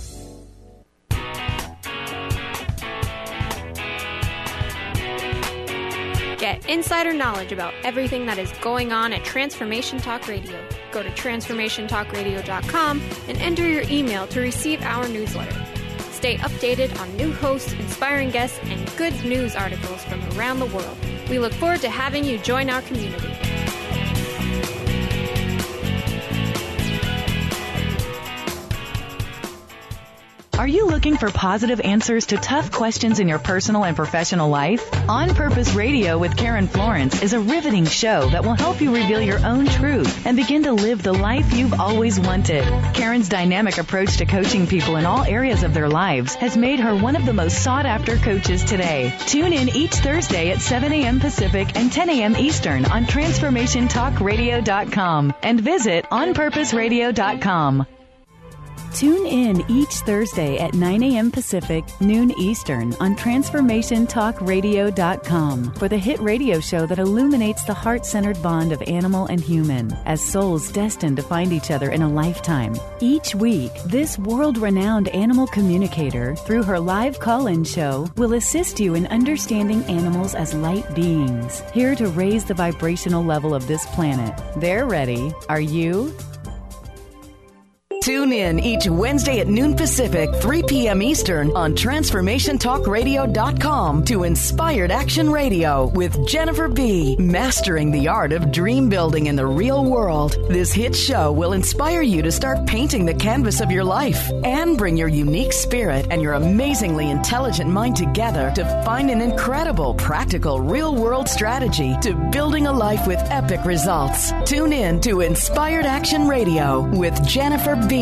Get insider knowledge about everything that is going on at Transformation Talk Radio. Go to TransformationTalkRadio.com and enter your email to receive our newsletter. Stay updated on new hosts, inspiring guests, and good news articles from around the world. We look forward to having you join our community. Are you looking for positive answers to tough questions in your personal and professional life? On Purpose Radio with Karen Florence is a riveting show that will help you reveal your own truth and begin to live the life you've always wanted. Karen's dynamic approach to coaching people in all areas of their lives has made her one of the most sought-after coaches today. Tune in each Thursday at 7 a.m. Pacific and 10 a.m. Eastern on TransformationTalkRadio.com and visit OnPurposeRadio.com. Tune in each Thursday at 9 a.m. Pacific, noon Eastern on TransformationTalkRadio.com for the hit radio show that illuminates the heart-centered bond of animal and human as souls destined to find each other in a lifetime. Each week, this world-renowned animal communicator, through her live call-in show, will assist you in understanding animals as light beings, here to raise the vibrational level of this planet. They're ready. Are you? Tune in each Wednesday at noon Pacific, 3 p.m. Eastern on TransformationTalkRadio.com to Inspired Action Radio with Jennifer B. Mastering the art of dream building in the real world. This hit show will inspire you to start painting the canvas of your life and bring your unique spirit and your amazingly intelligent mind together to find an incredible, practical, real-world strategy to building a life with epic results. Tune in to Inspired Action Radio with Jennifer B.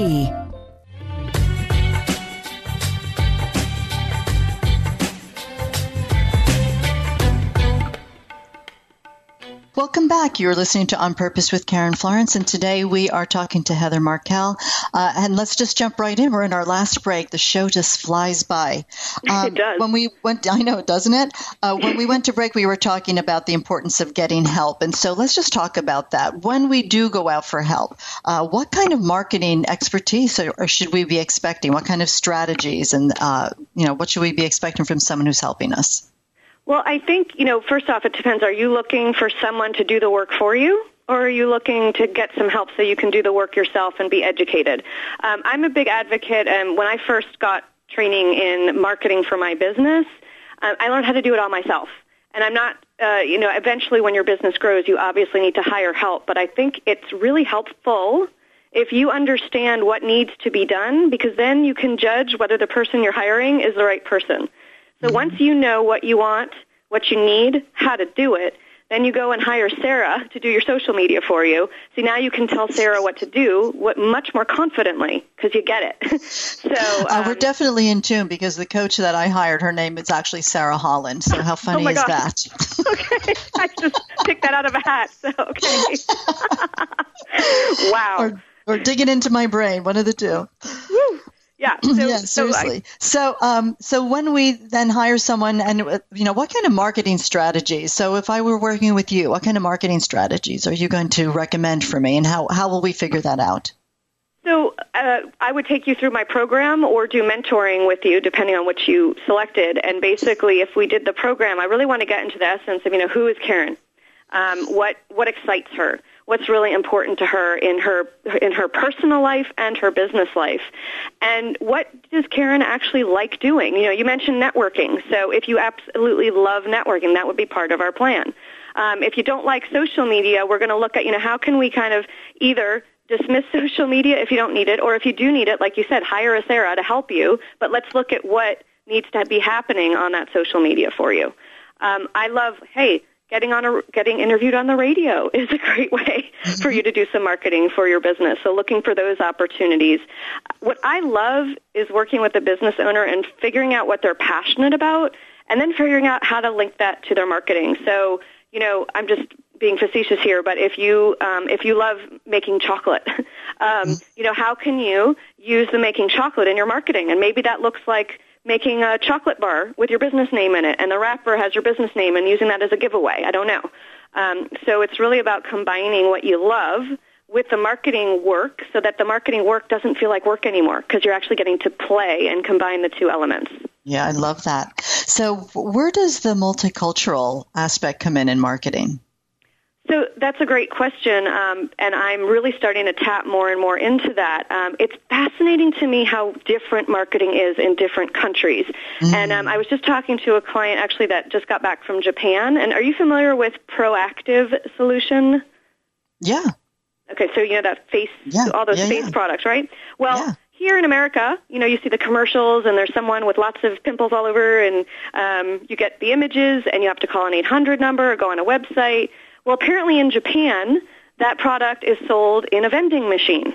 Welcome back. You're listening to On Purpose with Karen Florence, and today we are talking to Heather Markel. And let's just jump right in. We're in our last break. The show just flies by. It does. When we went, I know, doesn't it? When we went to break, we were talking about the importance of getting help. And so let's just talk about that. When we do go out for help, what kind of marketing expertise or should we be expecting? What kind of strategies and, what should we be expecting from someone who's helping us? Well, I think, first off, it depends. Are you looking for someone to do the work for you, or are you looking to get some help so you can do the work yourself and be educated? I'm a big advocate, and when I first got training in marketing for my business, I learned how to do it all myself. And I'm not, eventually when your business grows, you obviously need to hire help, but I think it's really helpful if you understand what needs to be done, because then you can judge whether the person you're hiring is the right person. So once you know what you want, what you need, how to do it, then you go and hire Sarah to do your social media for you. So now you can tell Sarah what to do much more confidently because you get it. So we're definitely in tune because the coach that I hired, her name is actually Sarah Holland. So how funny is that? Okay, I just picked that out of a hat. So okay, wow. Or digging into my brain, one of the two. Woo. Yeah. Yeah, seriously. So when we then hire someone, and what kind of marketing strategies? So if I were working with you, what kind of marketing strategies are you going to recommend for me, and how will we figure that out? So I would take you through my program or do mentoring with you, depending on which you selected. And basically, if we did the program, I really want to get into the essence of who is Karen, what excites her. What's really important to her in her personal life and her business life. And what does Karen actually like doing? You mentioned networking. So if you absolutely love networking, that would be part of our plan. If you don't like social media, we're going to look at, how can we kind of either dismiss social media if you don't need it, or if you do need it, like you said, hire a Sarah to help you. But let's look at what needs to be happening on that social media for you. I love, getting interviewed on the radio is a great way for you to do some marketing for your business. So looking for those opportunities. What I love is working with the business owner and figuring out what they're passionate about and then figuring out how to link that to their marketing. So, I'm just being facetious here, but if you love making chocolate, how can you use the making chocolate in your marketing? And maybe that looks like making a chocolate bar with your business name in it, and the wrapper has your business name, and using that as a giveaway. I don't know. So it's really about combining what you love with the marketing work so that the marketing work doesn't feel like work anymore because you're actually getting to play and combine the two elements. Yeah, I love that. So where does the multicultural aspect come in marketing? So that's a great question, and I'm really starting to tap more and more into that. It's fascinating to me how different marketing is in different countries. Mm-hmm. And I was just talking to a client, actually, that just got back from Japan. And are you familiar with Proactive Solution? Yeah. Okay, so that all those face products, right? Well, here in America, you see the commercials, and there's someone with lots of pimples all over, and you get the images, and you have to call an 800 number or go on a website. Well, apparently in Japan, that product is sold in a vending machine,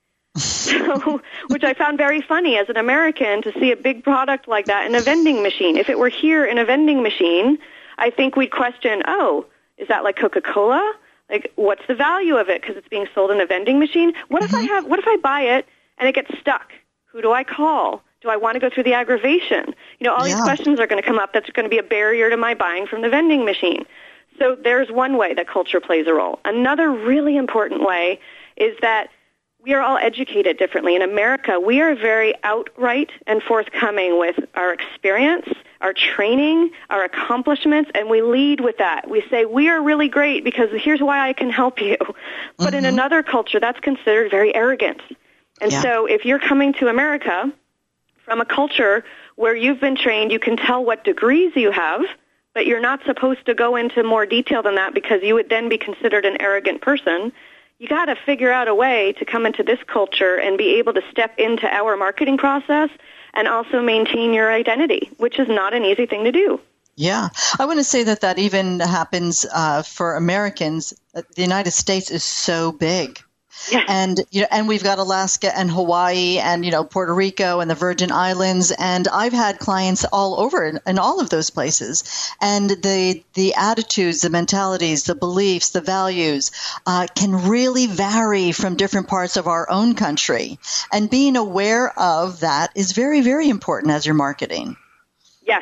which I found very funny as an American to see a big product like that in a vending machine. If it were here in a vending machine, I think we'd question, is that like Coca-Cola? Like, what's the value of it because it's being sold in a vending machine? What if I buy it and it gets stuck? Who do I call? Do I want to go through the aggravation? All these questions are going to come up. That's going to be a barrier to my buying from the vending machine. So there's one way that culture plays a role. Another really important way is that we are all educated differently. In America, we are very outright and forthcoming with our experience, our training, our accomplishments, and we lead with that. We say, we are really great because here's why I can help you. But in another culture, that's considered very arrogant. And so if you're coming to America from a culture where you've been trained, you can tell what degrees you have, but you're not supposed to go into more detail than that because you would then be considered an arrogant person. You got to figure out a way to come into this culture and be able to step into our marketing process and also maintain your identity, which is not an easy thing to do. Yeah. I want to say that even happens for Americans. The United States is so big. Yes. And we've got Alaska and Hawaii and Puerto Rico and the Virgin Islands, and I've had clients all over in all of those places, and the attitudes, the mentalities, the beliefs, the values can really vary from different parts of our own country, and being aware of that is very, very important as you're marketing. Yes,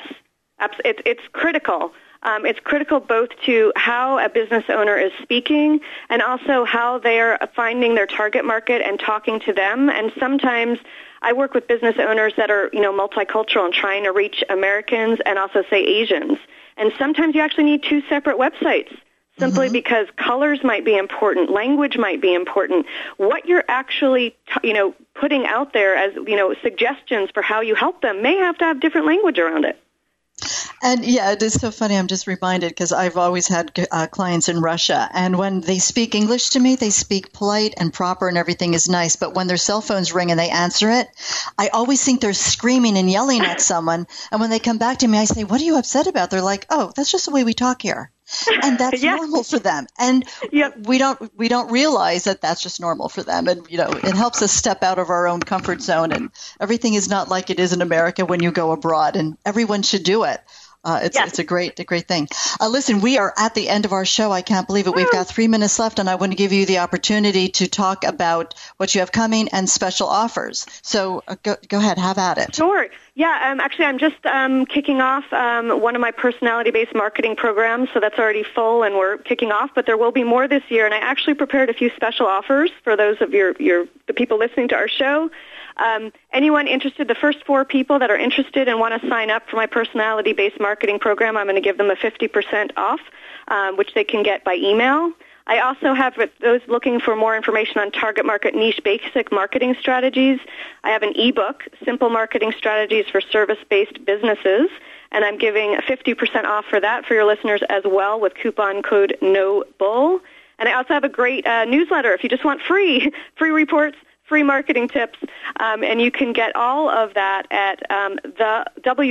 it's critical. It's critical both to how a business owner is speaking and also how they are finding their target market and talking to them. And sometimes I work with business owners that are, multicultural and trying to reach Americans and also, say, Asians. And sometimes you actually need two separate websites simply because colors might be important, language might be important. What you're actually, putting out there as, suggestions for how you help them may have to have different language around it. And yeah, it is so funny. I'm just reminded because I've always had clients in Russia, and when they speak English to me, they speak polite and proper and everything is nice. But when their cell phones ring and they answer it, I always think they're screaming and yelling at someone. And when they come back to me, I say, "What are you upset about?" They're like, "Oh, that's just the way we talk here." And that's normal for them. And we don't realize that that's just normal for them. And, it helps us step out of our own comfort zone. And everything is not like it is in America when you go abroad. And everyone should do it. It's a great thing. Listen, we are at the end of our show. I can't believe it. We've got 3 minutes left, and I want to give you the opportunity to talk about what you have coming and special offers. So go ahead, have at it. Sure. Yeah, actually, I'm just kicking off one of my personality-based marketing programs, so that's already full, and we're kicking off. But there will be more this year, and I actually prepared a few special offers for those of the people listening to our show. Anyone interested, the first 4 people that are interested and want to sign up for my personality-based marketing program, I'm going to give them a 50% off, which they can get by email. I also have those looking for more information on target market niche basic marketing strategies. I have an ebook, Simple Marketing Strategies for Service-Based Businesses, and I'm giving a 50% off for that for your listeners as well with coupon code NOBULL. And I also have a great newsletter if you just want free reports, free marketing tips, and you can get all of that at the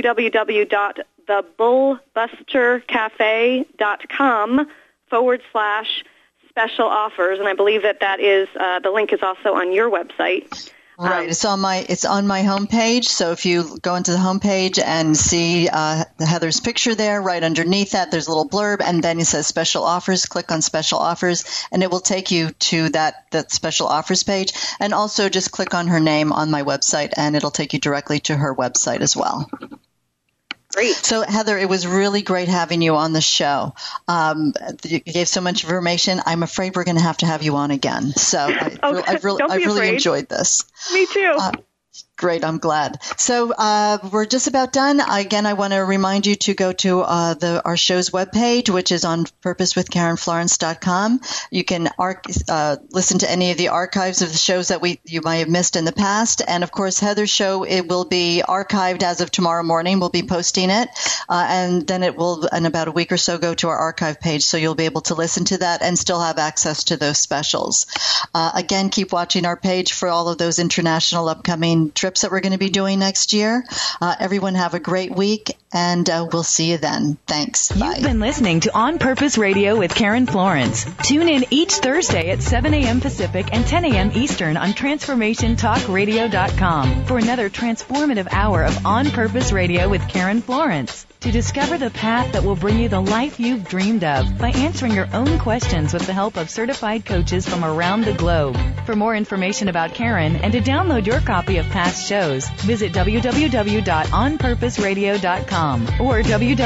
www.thebullbustercafe.com/special offers, and I believe that is the link is also on your website. Right, it's on my homepage. So if you go into the homepage and see Heather's picture there, right underneath that, there's a little blurb, and then it says special offers. Click on special offers, and it will take you to that special offers page. And also just click on her name on my website, and it'll take you directly to her website as well. Great. So, Heather, it was really great having you on the show. You gave so much information. I'm afraid we're going to have you on again. So I've really enjoyed this. Me too. Great. I'm glad. So we're just about done. Again, I want to remind you to go to our show's webpage, which is on purposewithkarenflorence.com. You can listen to any of the archives of the shows that you might have missed in the past. And, of course, Heather's show, it will be archived as of tomorrow morning. We'll be posting it. And then it will, in about a week or so, go to our archive page. So you'll be able to listen to that and still have access to those specials. Again, keep watching our page for all of those international upcoming trips that we're going to be doing next year. Everyone have a great week, and we'll see you then. Thanks. Bye. You've been listening to On Purpose Radio with Karen Florence. Tune in each Thursday at 7 a.m. Pacific and 10 a.m. Eastern on TransformationTalkRadio.com for another transformative hour of On Purpose Radio with Karen Florence. To discover the path that will bring you the life you've dreamed of by answering your own questions with the help of certified coaches from around the globe. For more information about Karen and to download your copy of past shows, visit www.onpurposeradio.com or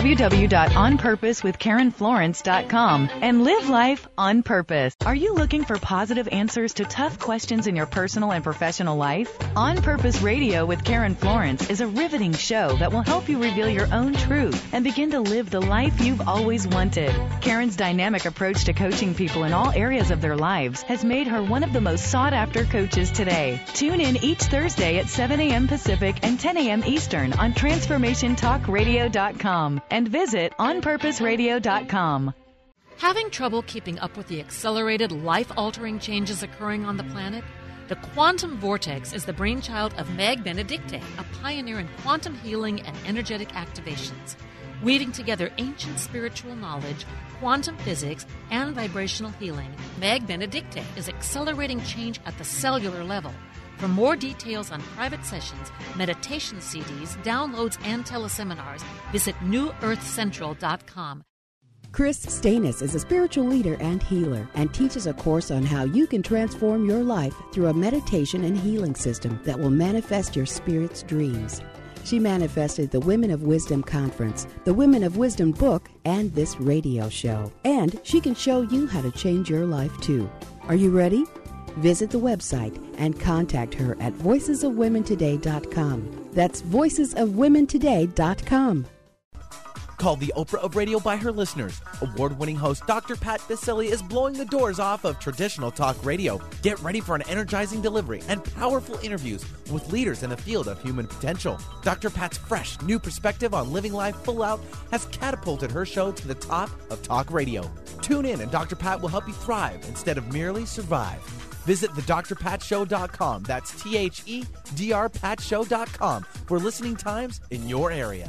www.onpurposewithkarenflorence.com and live life on purpose. Are you looking for positive answers to tough questions in your personal and professional life? On Purpose Radio with Karen Florence is a riveting show that will help you reveal your own truth and begin to live the life you've always wanted. Karen's dynamic approach to coaching people in all areas of their lives has made her one of the most sought-after coaches today. Tune in each Thursday at 7 a.m. Pacific and 10 a.m. Eastern on TransformationTalkRadio.com and visit OnPurposeRadio.com. Having trouble keeping up with the accelerated, life-altering changes occurring on the planet? The Quantum Vortex is the brainchild of Meg Benedicte, a pioneer in quantum healing and energetic activations. Weaving together ancient spiritual knowledge, quantum physics, and vibrational healing, Meg Benedicte is accelerating change at the cellular level. For more details on private sessions, meditation CDs, downloads, and teleseminars, visit newearthcentral.com. Chris Stanis is a spiritual leader and healer and teaches a course on how you can transform your life through a meditation and healing system that will manifest your spirit's dreams. She manifested the Women of Wisdom Conference, the Women of Wisdom book, and this radio show. And she can show you how to change your life too. Are you ready? Visit the website and contact her at voicesofwomentoday.com. That's voicesofwomentoday.com. Called the Oprah of radio by her listeners, award-winning host Dr. Pat Baccili is blowing the doors off of traditional talk radio. Get ready for an energizing delivery and powerful interviews with leaders in the field of human potential. Dr. Pat's fresh, new perspective on living life full out has catapulted her show to the top of talk radio. Tune in and Dr. Pat will help you thrive instead of merely survive. Visit thedrpatshow.com. That's THEDRPatshow.com for listening times in your area.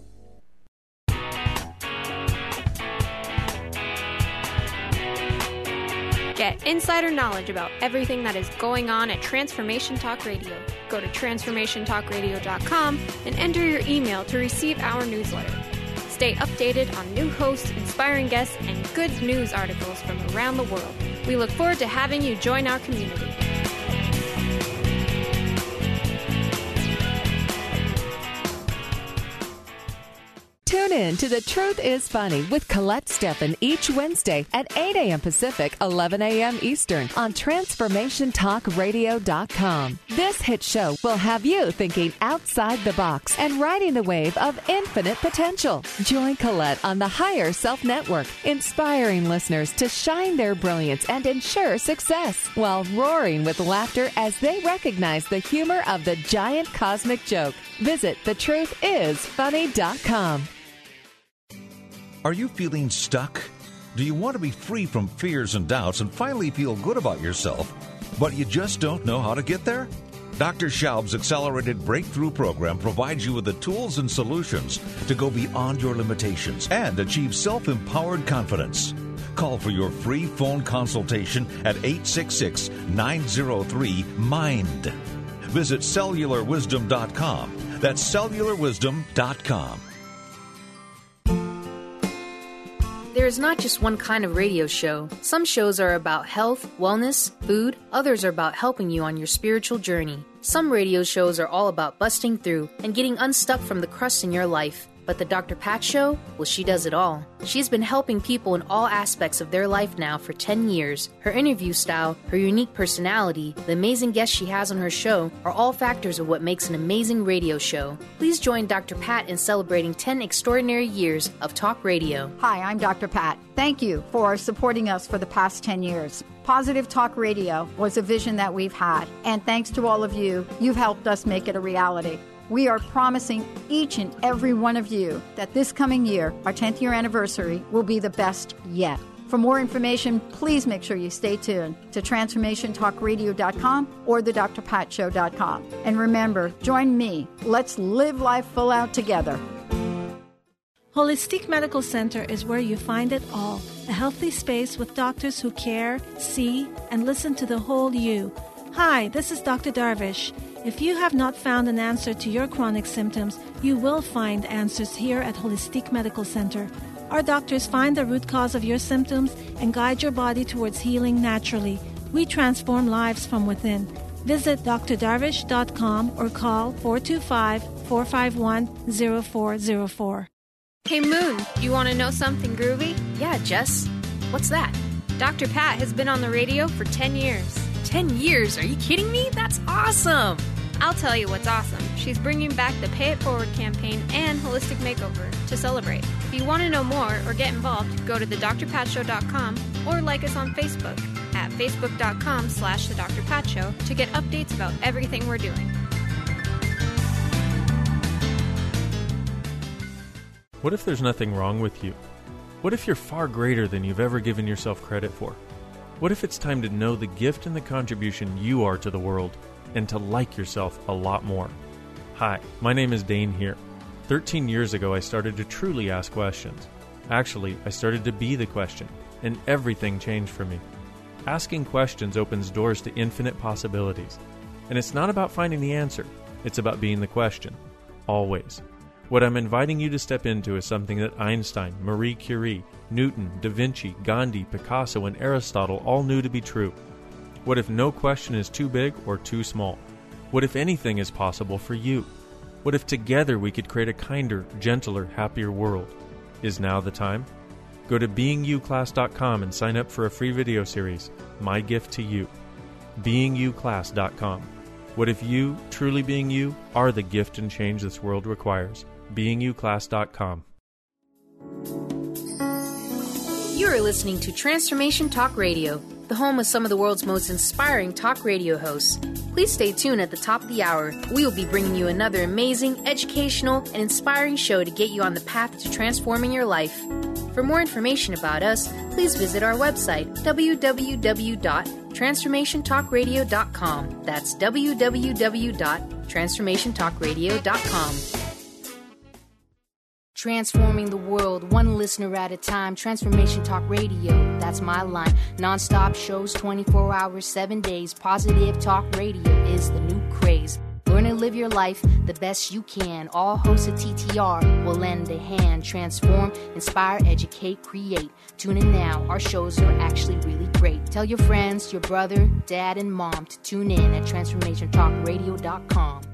Get insider knowledge about everything that is going on at Transformation Talk Radio. Go to transformationtalkradio.com and enter your email to receive our newsletter. Stay updated on new hosts, inspiring guests, and good news articles from around the world. We look forward to having you join our community. Tune in to The Truth is Funny with Colette Steffen each Wednesday at 8 a.m. Pacific, 11 a.m. Eastern on TransformationTalkRadio.com. This hit show will have you thinking outside the box and riding the wave of infinite potential. Join Colette on the Higher Self Network, inspiring listeners to shine their brilliance and ensure success while roaring with laughter as they recognize the humor of the giant cosmic joke. Visit thetruthisfunny.com. Are you feeling stuck? Do you want to be free from fears and doubts and finally feel good about yourself, but you just don't know how to get there? Dr. Schaub's Accelerated Breakthrough Program provides you with the tools and solutions to go beyond your limitations and achieve self-empowered confidence. Call for your free phone consultation at 866-903-MIND. Visit cellularwisdom.com. That's cellularwisdom.com. There is not just one kind of radio show. Some shows are about health, wellness, food. Others are about helping you on your spiritual journey. Some radio shows are all about busting through and getting unstuck from the crust in your life. But the Dr. Pat Show? Well, she does it all. She's been helping people in all aspects of their life now for 10 years. Her interview style, her unique personality, the amazing guests she has on her show are all factors of what makes an amazing radio show. Please join Dr. Pat in celebrating 10 extraordinary years of talk radio. Hi, I'm Dr. Pat. Thank you for supporting us for the past 10 years. Positive Talk Radio was a vision that we've had, and thanks to all of you, you've helped us make it a reality. We are promising each and every one of you that this coming year, our 10th year anniversary, will be the best yet. For more information, please make sure you stay tuned to TransformationTalkRadio.com or thedrpatshow.com. And remember, join me. Let's live life full out together. Holistic Medical Center is where you find it all. A healthy space with doctors who care, see, and listen to the whole you. Hi, this is Dr. Darvish. If you have not found an answer to your chronic symptoms, you will find answers here at Holistic Medical Center. Our doctors find the root cause of your symptoms and guide your body towards healing naturally. We transform lives from within. Visit drdarvish.com or call 425-451-0404. Hey Moon, you want to know something groovy? Yeah, Jess. What's that? Dr. Pat has been on the radio for 10 years. 10 years? Are you kidding me? That's awesome! I'll tell you what's awesome. She's bringing back the Pay It Forward campaign and Holistic Makeover to celebrate. If you want to know more or get involved, go to thedrpatshow.com or like us on Facebook at facebook.com/thedrpatshow to get updates about everything we're doing. What if there's nothing wrong with you? What if you're far greater than you've ever given yourself credit for? What if it's time to know the gift and the contribution you are to the world and to like yourself a lot more? Hi, my name is Dane here. 13 years ago, I started to truly ask questions. Actually, I started to be the question, and everything changed for me. Asking questions opens doors to infinite possibilities. And it's not about finding the answer. It's about being the question. Always. What I'm inviting you to step into is something that Einstein, Marie Curie, Newton, Da Vinci, Gandhi, Picasso, and Aristotle all knew to be true. What if no question is too big or too small? What if anything is possible for you? What if together we could create a kinder, gentler, happier world? Is now the time? Go to beingyouclass.com and sign up for a free video series, My Gift to You. beingyouclass.com. What if you, truly being you, are the gift and change this world requires? beingyouclass.com. are listening to Transformation Talk Radio, the home of some of the world's most inspiring talk radio hosts. Please stay tuned at the top of the hour. We will be bringing you another amazing, educational, and inspiring show to get you on the path to transforming your life. For more information about us, please visit our website, www.transformationtalkradio.com. That's www.transformationtalkradio.com. Transforming the world, one listener at a time. Transformation Talk Radio, that's my line. Non-stop shows, 24 hours, 7 days. Positive Talk Radio is the new craze. Learn and live your life the best you can. All hosts of TTR will lend a hand. Transform, inspire, educate, create. Tune in now. Our shows are actually really great. Tell your friends, your brother, dad, and mom to tune in at TransformationTalkRadio.com.